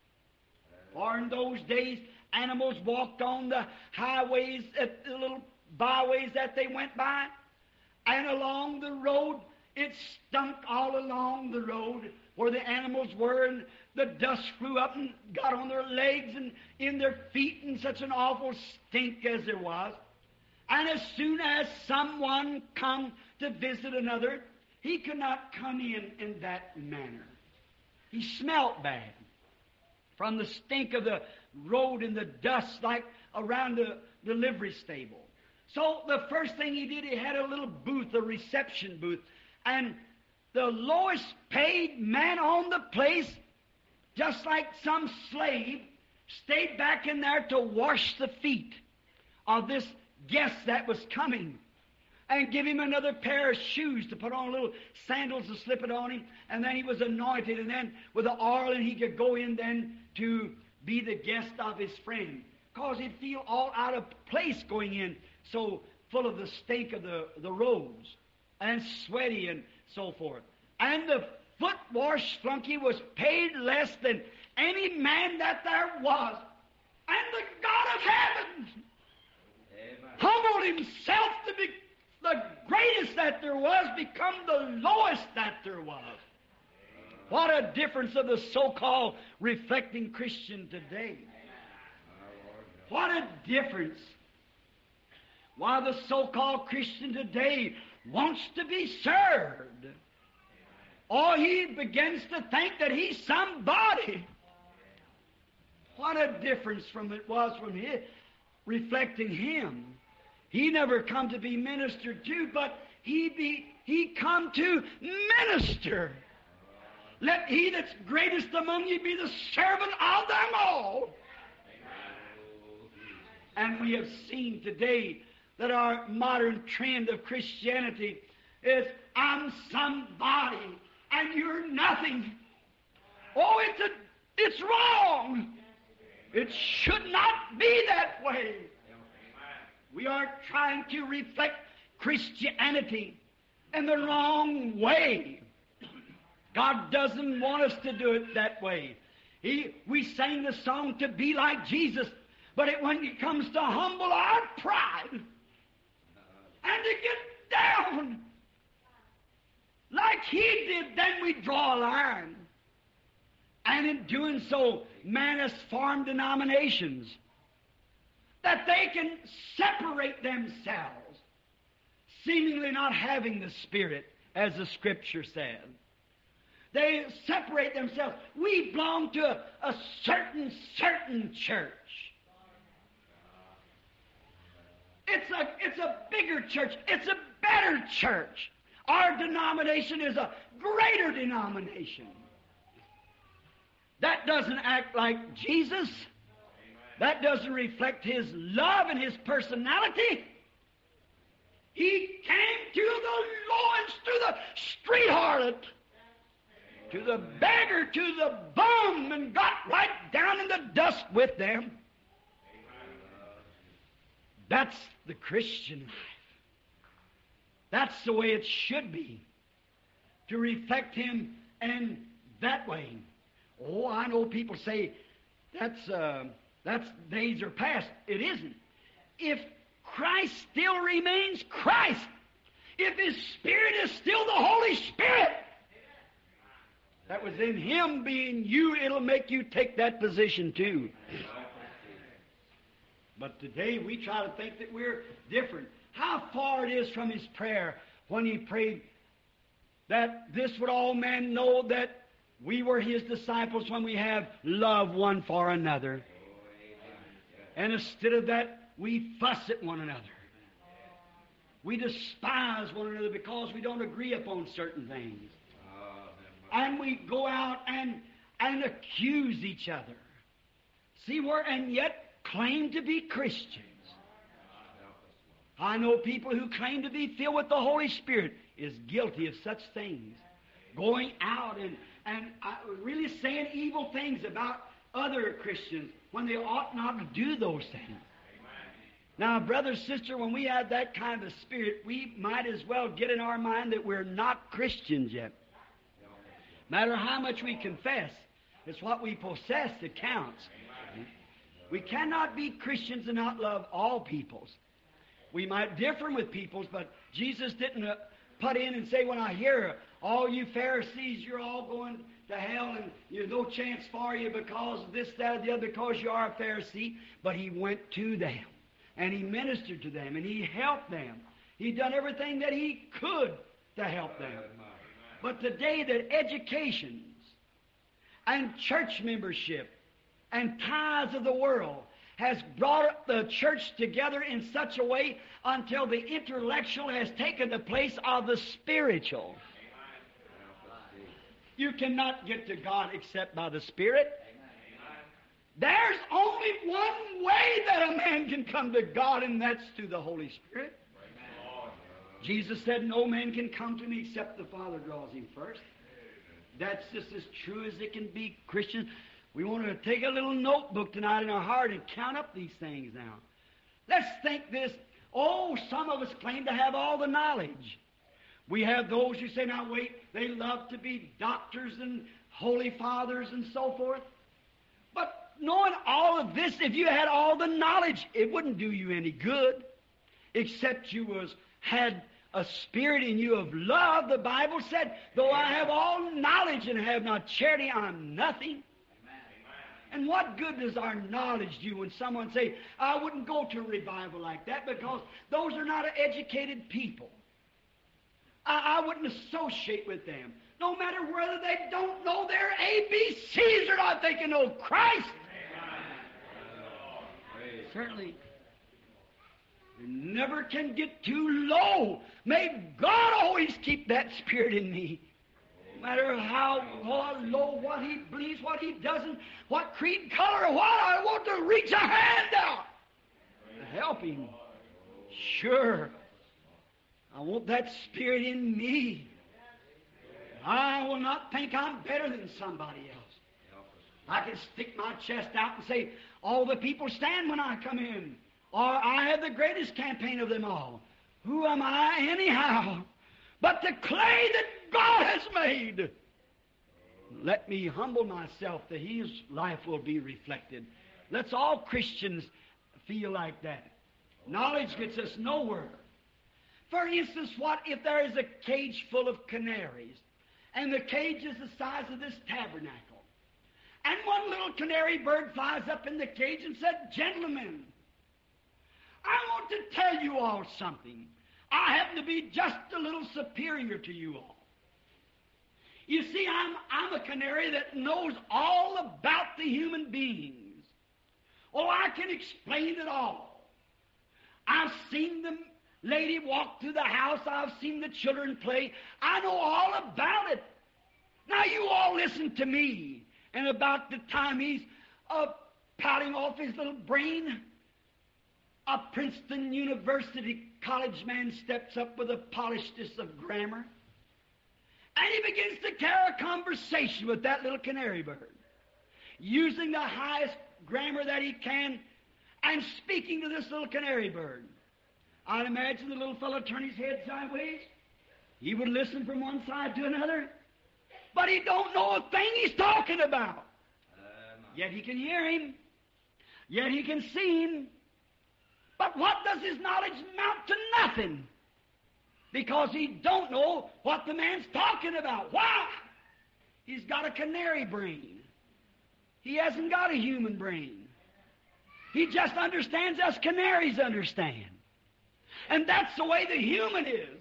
For in those days, animals walked on the highways, at the little byways that they went by, and along the road, it stunk all along the road where the animals were, and the dust flew up and got on their legs and in their feet, and such an awful stink as there was. And as soon as someone come to visit another, he could not come in that manner. He smelt bad from the stink of the road and the dust like around the livery stable. So the first thing he did, he had a little booth, a reception booth, and the lowest paid man on the place, just like some slave, stayed back in there to wash the feet of this guest that was coming and give him another pair of shoes to put on, little sandals to slip it on him, and then he was anointed, and then with the oil, and he could go in then to be the guest of his friend, because he'd feel all out of place going in so full of the stink of the roads, and sweaty and so forth. And the foot wash flunky was paid less than any man that there was. And the God of heaven humbled himself to be the greatest that there was, become the lowest that there was. What a difference of the so-called reflecting Christian today. What a difference. Why the so-called Christian today wants to be served. Or he begins to think that he's somebody. What a difference from it was from his reflecting him. He never come to be ministered to, but he come to minister. Let he that's greatest among you be the servant of them all. And we have seen today that our modern trend of Christianity is, I'm somebody and you're nothing. Oh, it's wrong. It should not be that way. We are trying to reflect Christianity in the wrong way. God doesn't want us to do it that way. We sang the song to be like Jesus, but when it comes to humble our pride and to get down like he did, then we draw a line. And in doing so, man has formed denominations that they can separate themselves, seemingly not having the Spirit, as the Scripture said. They separate themselves. We belong to a certain church. It's a bigger church. It's a better church. Our denomination is a greater denomination. That doesn't act like Jesus. That doesn't reflect His love and His personality. He came to the lowest, to the street harlot, to the beggar, to the bum, and got right down in the dust with them. That's the Christian life. That's the way it should be, to reflect Him in that way. Oh, I know people say that's days are past. It isn't. If Christ still remains Christ, if His Spirit is still the Holy Spirit that was in Him being you, it'll make you take that position too. But today we try to think that we're different. How far it is from His prayer when He prayed that this would all men know that we were His disciples when we have love one for another. And instead of that, we fuss at one another. We despise one another because we don't agree upon certain things. And we go out and accuse each other. See where, and yet claim to be Christians. I know people who claim to be filled with the Holy Spirit is guilty of such things. Going out and really saying evil things about other Christians when they ought not to do those things. Now, brother, sister, when we have that kind of spirit, we might as well get in our mind that we're not Christians yet. Matter how much we confess, it's what we possess that counts. We cannot be Christians and not love all peoples. We might differ with peoples, but Jesus didn't put in and say, when I hear all you Pharisees, you're all going to hell and there's no chance for you because of this, that, or the other, because you are a Pharisee. But He went to them and He ministered to them and He helped them. He done everything that He could to help them. But today that educations and church membership and tithes of the world has brought the church together in such a way until the intellectual has taken the place of the spiritual. You cannot get to God except by the Spirit. There's only one way that a man can come to God, and that's through the Holy Spirit. Jesus said, no man can come to me except the Father draws him first. That's just as true as it can be, Christians. We want to take a little notebook tonight in our heart and count up these things now. Let's think this. Oh, some of us claim to have all the knowledge. We have those who say, now wait, they love to be doctors and holy fathers and so forth. But knowing all of this, if you had all the knowledge, it wouldn't do you any good, except you had a spirit in you of love. The Bible said, though I have all knowledge and have not charity, I'm nothing. And what good does our knowledge do when someone say, I wouldn't go to a revival like that because those are not educated people. I wouldn't associate with them. No matter whether they don't know their ABCs or not, they can know Christ. Certainly. You never can get too low. May God always keep that spirit in me. No matter how low, what he believes, what he doesn't, what creed, color, or what, I want to reach a hand out to help him. Sure. I want that spirit in me. I will not think I'm better than somebody else. I can stick my chest out and say, all the people stand when I come in. Or I have the greatest campaign of them all. Who am I anyhow? But the clay that God has made. Let me humble myself that His life will be reflected. Let's all Christians feel like that. Knowledge gets us nowhere. For instance, what if there is a cage full of canaries, and the cage is the size of this tabernacle, and one little canary bird flies up in the cage and said, Gentlemen, I want to tell you all something. I happen to be just a little superior to you all. You see, I'm a canary that knows all about the human beings. Oh, I can explain it all. I've seen the lady walk through the house. I've seen the children play. I know all about it. Now you all listen to me. And about the time he's pouting off his little brain, a Princeton University college man steps up with the polishedness of grammar, and he begins to carry a conversation with that little canary bird, using the highest grammar that he can, and speaking to this little canary bird. I'd imagine the little fellow turn his head sideways. He would listen from one side to another, but he don't know a thing he's talking about. Yet he can hear him. Yet he can see him. But what does his knowledge amount to? Nothing. Because he don't know what the man's talking about. Why? He's got a canary brain. He hasn't got a human brain. He just understands as canaries understand. And that's the way the human is.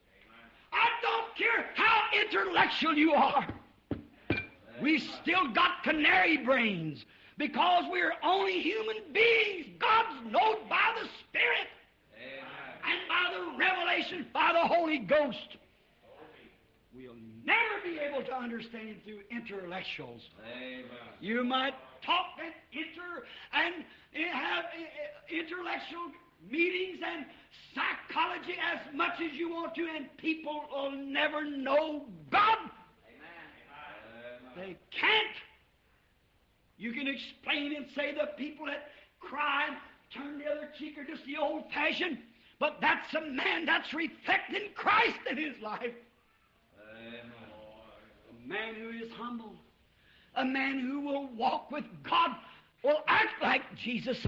I don't care how intellectual you are. We still got canary brains because we're only human beings. God's known by the Spirit and by the revelation by the Holy Ghost. We'll never be able to understand Him through intellectuals. You might talk and have intellectual meetings and psychology as much as you want to, and people will never know God. They can't. You can explain and say the people that cry and turn the other cheek are just the old-fashioned, but that's a man that's reflecting Christ in his life. A man who is humble, a man who will walk with God, will act like Jesus.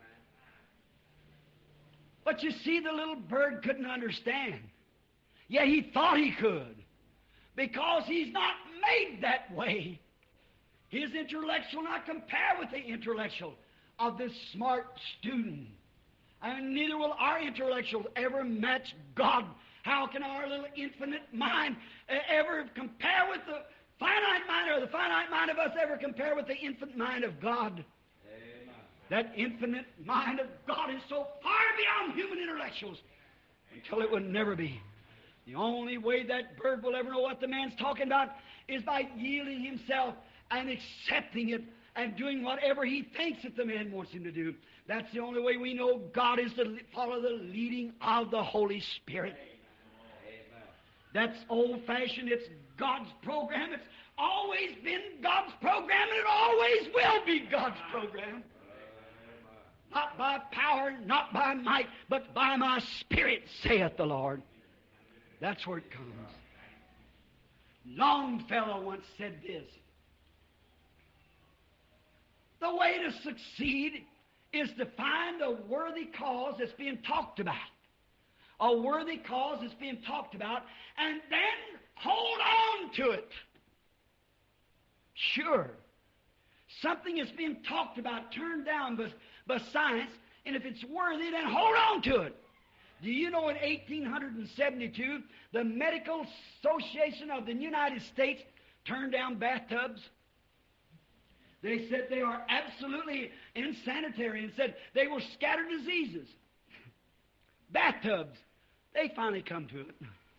But you see, the little bird couldn't understand. Yet he thought he could, because he's not made that way. His intellectual not compare with the intellectual of this smart student. And neither will our intellectuals ever match God. How can our little infinite mind ever compare with the finite mind, or the finite mind of us ever compare with the infinite mind of God? Amen. That infinite mind of God is so far beyond human intellectuals until it will never be. The only way that bird will ever know what the man's talking about is by yielding himself and accepting it and doing whatever he thinks that the man wants him to do. That's the only way we know God is to follow the leading of the Holy Spirit. Amen. That's old-fashioned. It's God's program. It's always been God's program, and it always will be God's program. Not by power, not by might, but by my Spirit, saith the Lord. That's where it comes. Longfellow once said this: the way to succeed is to find a worthy cause that's being talked about. A worthy cause that's being talked about, and then hold on to it. Sure. Something is being talked about, turned down by science, and if it's worthy, then hold on to it. Do you know in 1872, the Medical Association of the United States turned down bathtubs? They said they are absolutely insanitary and said they will scatter diseases. Bathtubs, they finally come to it.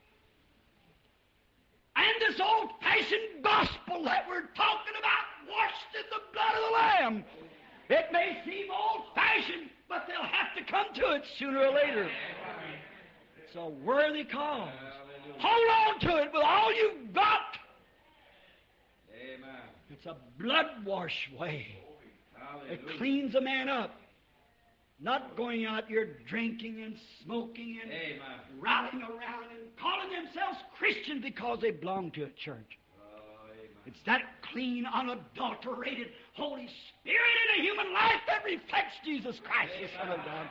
And this old-fashioned gospel that we're talking about, washed in the blood of the Lamb, it may seem old-fashioned, but they'll have to come to it sooner or later. It's a worthy cause. Hold on to it with all you've got. Amen. It's a blood-wash way. Hallelujah. It cleans a man up. Not going out here drinking and smoking and Amen. riding around and calling themselves Christians because they belong to a church. Amen. It's that clean, unadulterated Holy Spirit in a human life that reflects Jesus Christ, the Son of God.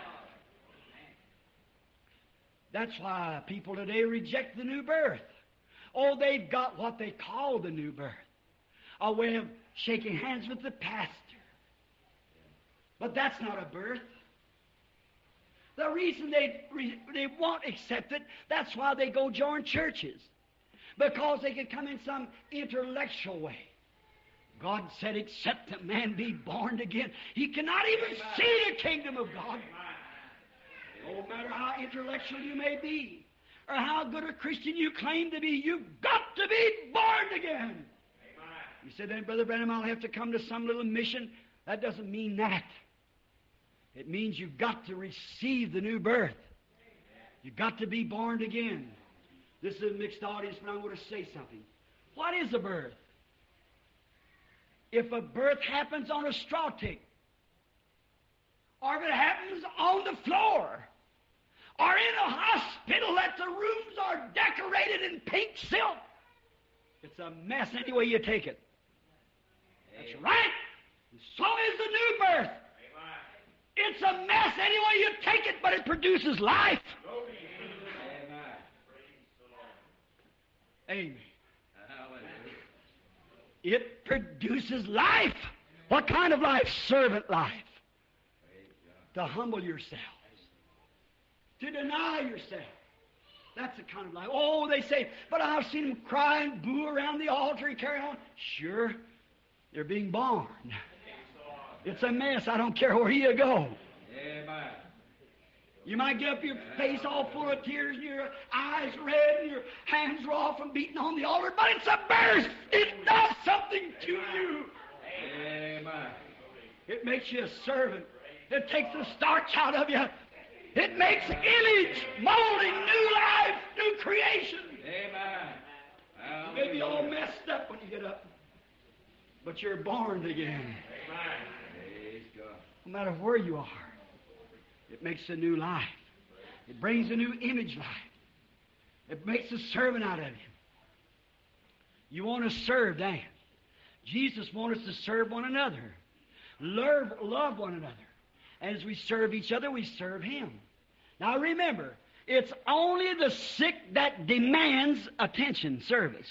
That's why people today reject the new birth. Oh, they've got what they call the new birth, a way of shaking hands with the pastor. But that's not a birth. The reason they won't accept it, that's why they go join churches. Because they can come in some intellectual way. God said, except a man be born again, he cannot even see the kingdom of God. No matter how intellectual you may be, or how good a Christian you claim to be, you've got to be born again. You said, then, Brother Branham, I'll have to come to some little mission. That doesn't mean that. It means you've got to receive the new birth. You've got to be born again. This is a mixed audience, but I'm going to say something. What is a birth? If a birth happens on a straw tick, or if it happens on the floor, or in a hospital that the rooms are decorated in pink silk, it's a mess any way you take it. That's right. And so is the new birth. It's a mess any way you take it, but it produces life. Amen. It produces life. What kind of life? Servant life. To humble yourself. To deny yourself. That's the kind of life. Oh, they say, but I've seen them cry and boo around the altar and carry on. Sure, they're being born. It's a mess. I don't care where you go. Amen. You might get up your face all full of tears and your eyes red and your hands raw from beating on the altar, but it's a birth. It does something to you. Amen. It makes you a servant. It takes the starch out of you. It makes image, molding, new life, new creation. Amen. You may be all messed up when you get up, but you're born again. Praise God. No matter where you are, it makes a new life. It brings a new image life. It makes a servant out of you. You want to serve, Dan. Jesus wants us to serve one another. Love one another. As we serve each other, we serve Him. Now remember, it's only the sick that demands attention, service.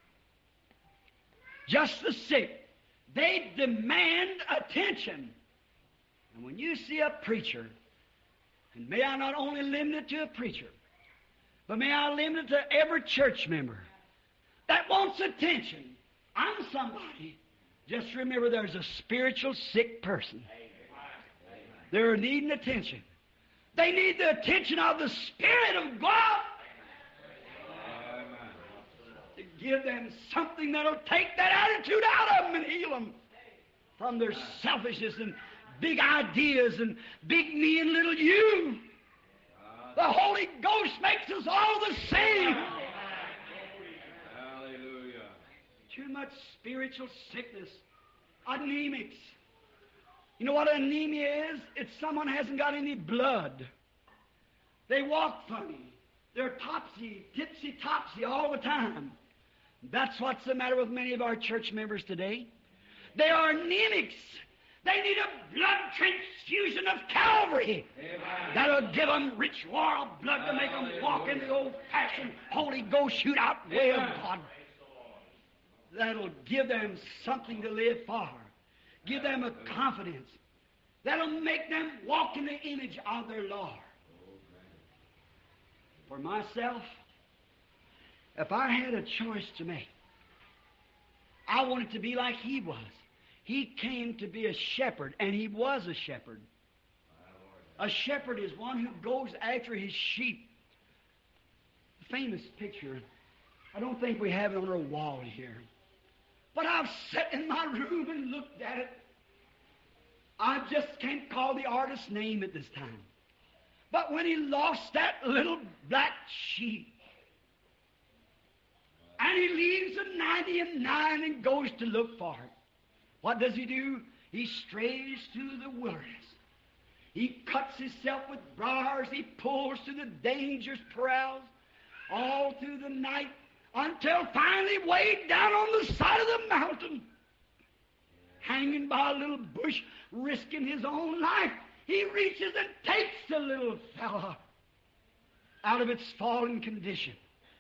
Just the sick. They demand attention. And when you see a preacher, and may I not only limit it to a preacher, but may I limit it to every church member that wants attention. I'm somebody. Just remember there's a spiritual sick person. They're needing attention. They need the attention of the Spirit of God to give them something that'll take that attitude out of them and heal them from their selfishness and big ideas and big me and little you. The Holy Ghost makes us all the same. Hallelujah. Too much spiritual sickness, anemics, You know what anemia is? It's someone hasn't got any blood. They walk funny. They're tipsy-topsy all the time. That's what's the matter with many of our church members today. They are anemics. They need a blood transfusion of Calvary. Amen. That'll give them rich royal blood to make them walk in the old-fashioned Holy Ghost shoot-out way of God. That'll give them something to live for. Give them a confidence. That'll make them walk in the image of their Lord. For myself, if I had a choice to make, I wanted to be like He was. He came to be a shepherd, and He was a shepherd. A shepherd is one who goes after his sheep. A famous picture. I don't think we have it on our wall here. But I've sat in my room and looked at it. I just can't call the artist's name at this time. But when he lost that little black sheep, and he leaves the 99 and goes to look for it, what does he do? He strays through the wilderness. He cuts himself with briars. He pulls through the dangerous corrals all through the night until finally way down on the side of the mountain, hanging by a little bush, risking his own life, he reaches and takes the little fella out of its fallen condition.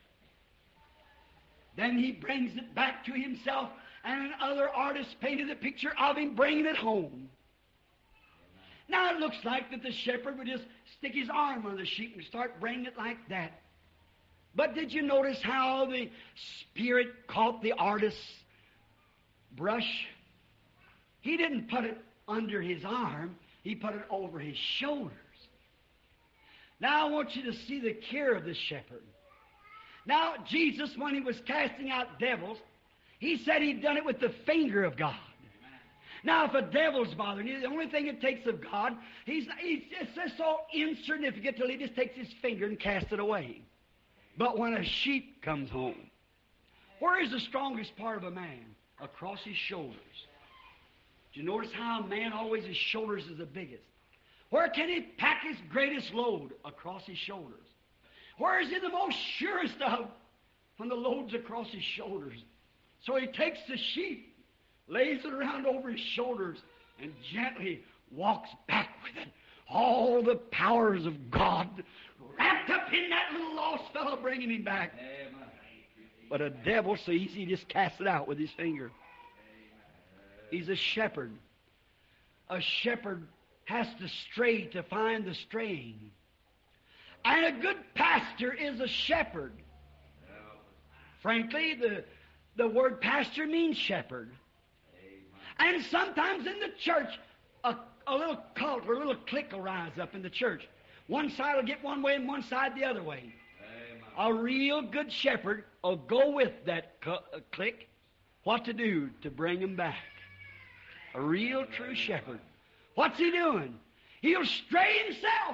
Then he brings it back to himself, and another artist painted a picture of him bringing it home. Now it looks like that the shepherd would just stick his arm on the sheep and start bringing it like that. But did you notice how the Spirit caught the artist's brush? He didn't put it under his arm. He put it over his shoulders. Now I want you to see the care of the shepherd. Now Jesus, when He was casting out devils, He said He'd done it with the finger of God. Now, if a devil's bothering you, the only thing it takes of God, he's just so insignificant till He just takes His finger and casts it away. But when a sheep comes home, where is the strongest part of a man? Across his shoulders. Do you notice how a man always his shoulders is the biggest? Where can he pack his greatest load? Across his shoulders. Where is he the most surest of? When the load's across his shoulders. So he takes the sheep, lays it around over his shoulders, and gently walks back with it. All the powers of God wrapped up in that little lost fellow, bringing him back. Amen. But a devil, so easy, he just casts it out with his finger. He's a shepherd. A shepherd has to stray to find the straying. And a good pastor is a shepherd. Frankly, the word pastor means shepherd. And sometimes in the church, a little cult or a little clique will rise up in the church. One side will get one way and one side the other way. Amen. A real good shepherd will go with that clique. What to do? To bring them back. A real true shepherd. What's he doing? He'll stray himself.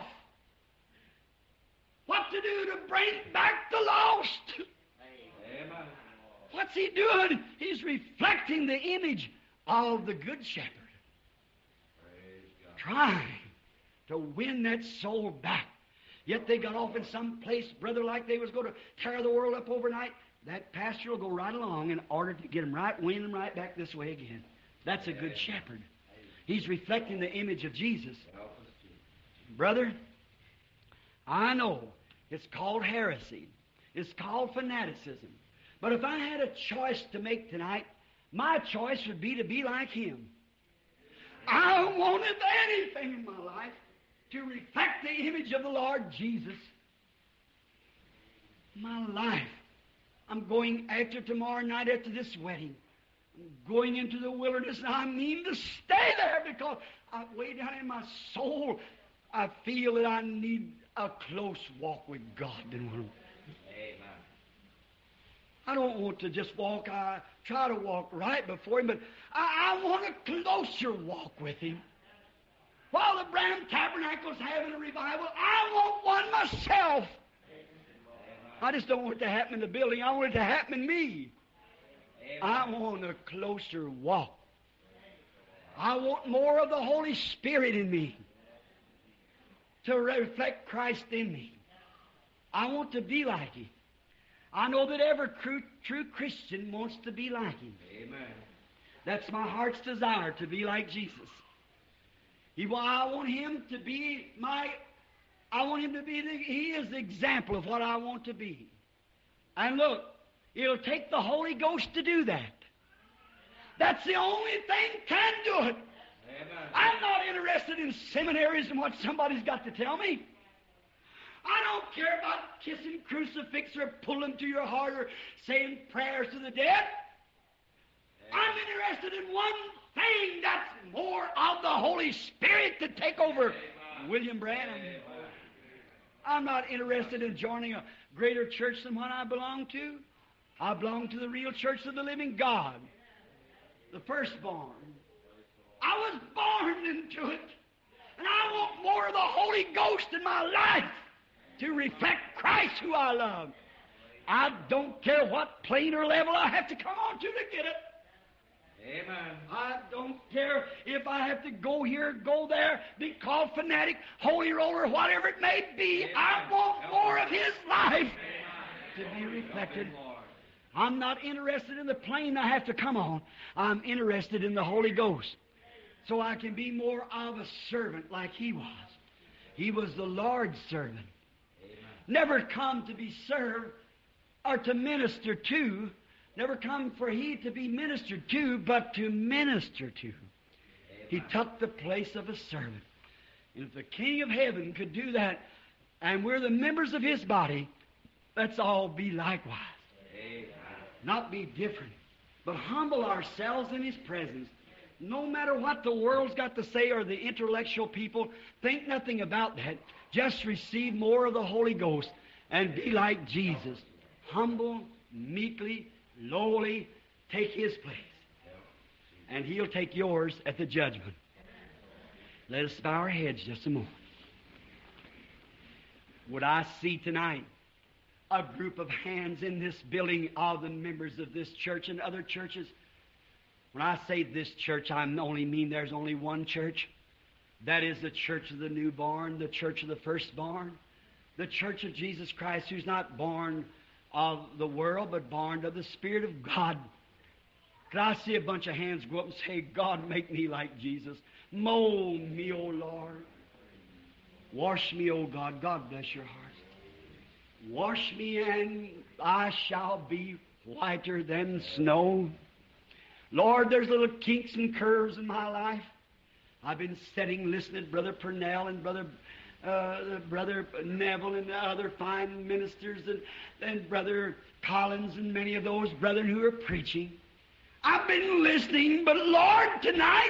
What to do to bring back the lost? Amen. What's he doing? He's reflecting the image of the good shepherd. Praise God. Trying to win that soul back. Yet they got off in some place, brother, like they was going to tear the world up overnight. That pastor will go right along in order to get them right, win them right back this way again. That's a good shepherd. He's reflecting the image of Jesus. Help us, Jesus. Brother, I know it's called heresy. It's called fanaticism. But if I had a choice to make tonight, my choice would be to be like Him. I wanted anything in my life to reflect the image of the Lord Jesus. My life. I'm going after tomorrow night after this wedding. I'm going into the wilderness, and I mean to stay there because way down in my soul, I feel that I need a close walk with God. Amen. I don't want to just walk. I try to walk right before Him, but I want a closer walk with Him. While the Branham Tabernacle's having a revival, I want one myself. I just don't want it to happen in the building. I want it to happen in me. Amen. I want a closer walk. I want more of the Holy Spirit in me to reflect Christ in me. I want to be like Him. I know that every true Christian wants to be like Him. Amen. That's my heart's desire, to be like Jesus. I want Him to be He is the example of what I want to be. And look, it'll take the Holy Ghost to do that. That's the only thing can do it. Amen. I'm not interested in seminaries and what somebody's got to tell me. I don't care about kissing crucifix or pulling to your heart or saying prayers to the dead. I'm interested in one thing, that's more of the Holy Spirit to take over William Branham. I'm not interested in joining a greater church than one I belong to. I belong to the real church of the living God, the firstborn. I was born into it, and I want more of the Holy Ghost in my life to reflect Christ who I love. I don't care what plane or level I have to come on to get it. Amen. I don't care if I have to go here, go there, be called fanatic, holy roller, whatever it may be. Amen. I want more of His life to be reflected. Lord. I'm not interested in the plane I have to come on. I'm interested in the Holy Ghost, so I can be more of a servant like He was. He was the Lord's servant. Amen. Never come to be served or to minister to. Never come for He to be ministered to, but to minister to. He took the place of a servant. And if the King of Heaven could do that, and we're the members of His body, let's all be likewise. Amen. Not be different, but humble ourselves in His presence. No matter what the world's got to say or the intellectual people, think nothing about that. Just receive more of the Holy Ghost and be like Jesus. Humble, meekly, lowly, take His place. And He'll take yours at the judgment. Let us bow our heads just a moment. Would I see tonight a group of hands in this building of the members of this church and other churches? When I say this church, I only mean there's only one church. That is the church of the newborn, the church of the firstborn, the church of Jesus Christ, who's not born of the world, but born of the Spirit of God. Could I see a bunch of hands go up and say, God, make me like Jesus. Mold me, O Lord. Wash me, O God. God bless your hearts. Wash me, and I shall be whiter than snow. Lord, there's little kinks and curves in my life. I've been sitting, listening to Brother Purnell and Brother Neville and the other fine ministers and Brother Collins and many of those brethren who are preaching. I've been listening, but Lord, tonight,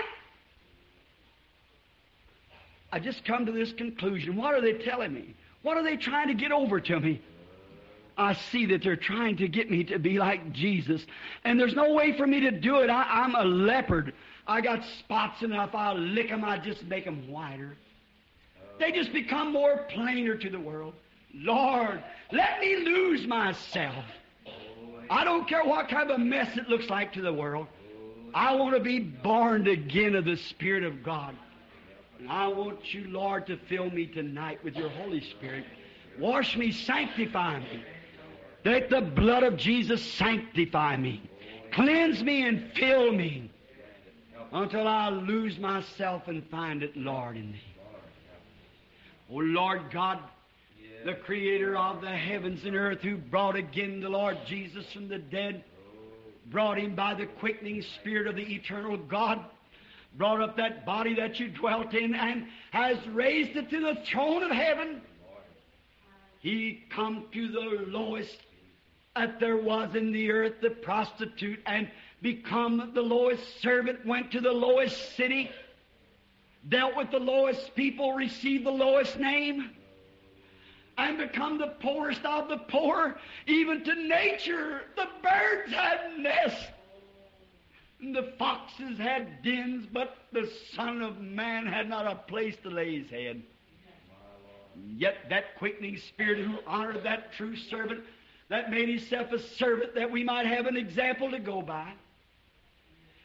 I just come to this conclusion. What are they telling me? What are they trying to get over to me? I see that they're trying to get me to be like Jesus, and there's no way for me to do it. I'm a leopard. I got spots enough. I'll lick them. I just make them whiter. They just become more plainer to the world. Lord, let me lose myself. I don't care what kind of a mess it looks like to the world. I want to be born again of the Spirit of God. And I want you, Lord, to fill me tonight with your Holy Spirit. Wash me, sanctify me. Let the blood of Jesus sanctify me. Cleanse me and fill me until I lose myself and find it, Lord, in thee. O Lord God, the Creator of the heavens and earth, who brought again the Lord Jesus from the dead, brought Him by the quickening Spirit of the eternal God, brought up that body that you dwelt in and has raised it to the throne of heaven. He come to the lowest that there was in the earth, the prostitute, and become the lowest servant, went to the lowest city, dealt with the lowest people, received the lowest name, and become the poorest of the poor. Even to nature, the birds had nests, and the foxes had dens, but the Son of Man had not a place to lay His head. Yet that quickening Spirit who honored that true servant, that made Himself a servant that we might have an example to go by.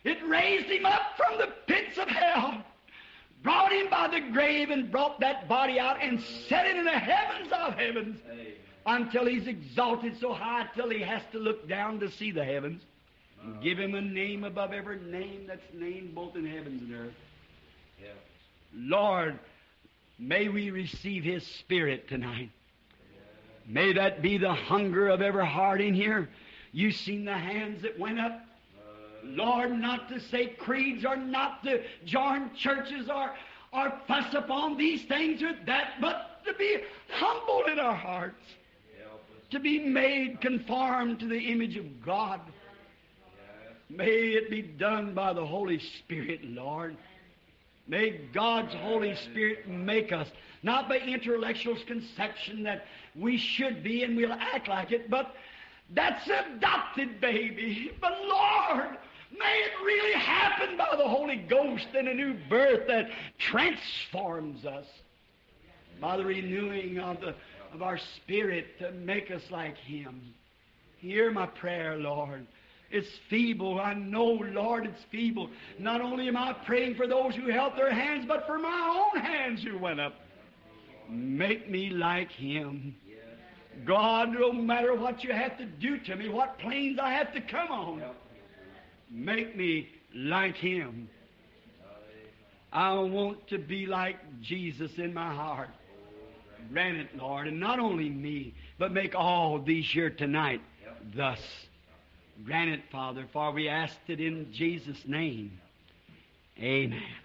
It raised him up from the pits of hell, brought him by the grave, and brought that body out and set it in the heavens of heavens until he's exalted so high till he has to look down to see the heavens. And give him a name above every name that's named both in heavens and earth. Lord, may we receive His Spirit tonight. May that be the hunger of every heart in here. You've seen the hands that went up. Lord, not to say creeds or not to join churches or fuss upon these things or that, but to be humble in our hearts. To be made conformed to the image of God. May it be done by the Holy Spirit, Lord. May God's Holy Spirit make us, not by intellectual conception that we should be and we'll act like it, but that's adopted baby. But Lord, may it really happen by the Holy Ghost in a new birth that transforms us by the renewing of our spirit to make us like Him. Hear my prayer, Lord. It's feeble. I know, Lord, it's feeble. Not only am I praying for those who held their hands, but for my own hands who went up. Make me like Him. God, no matter what you have to do to me, what planes I have to come on, make me like Him. I want to be like Jesus in my heart. Grant it, Lord, and not only me, but make all these here tonight thus. Grant it, Father, for we asked it in Jesus' name. Amen.